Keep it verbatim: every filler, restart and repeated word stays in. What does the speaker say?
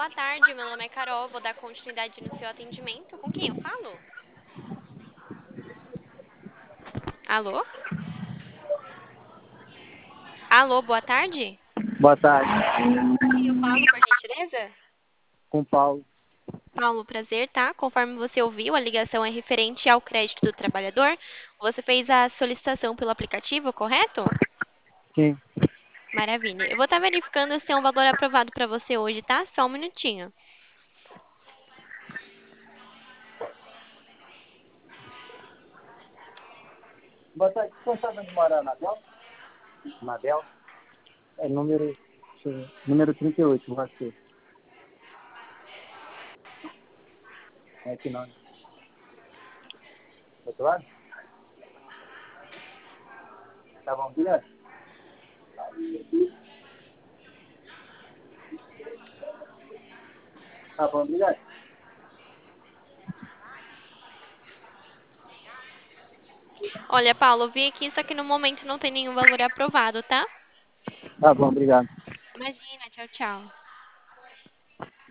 boa tarde. Meu nome é Carol. Vou dar continuidade no seu atendimento. Com quem eu falo? Alô? Alô, boa tarde. Boa tarde, Com quem eu falo, por gentileza? com o Paulo. Paulo, prazer, tá? Conforme você ouviu, a ligação é referente ao crédito do trabalhador. Você fez a solicitação pelo aplicativo, correto? Sim. Maravilha. Eu vou estar verificando se é um valor aprovado para você hoje, tá? Só um minutinho. Boa tarde, você sabe onde mora a Anabel? Anabel? É número, deixa eu ver, número trinta e oito, você. É aqui não. Do outro lado? Tá bom, obrigado. Tá bom, obrigado. Olha, Paulo, eu vi aqui, só que no momento não tem nenhum valor aprovado, tá? Tá bom, obrigado. Imagina, tchau, tchau.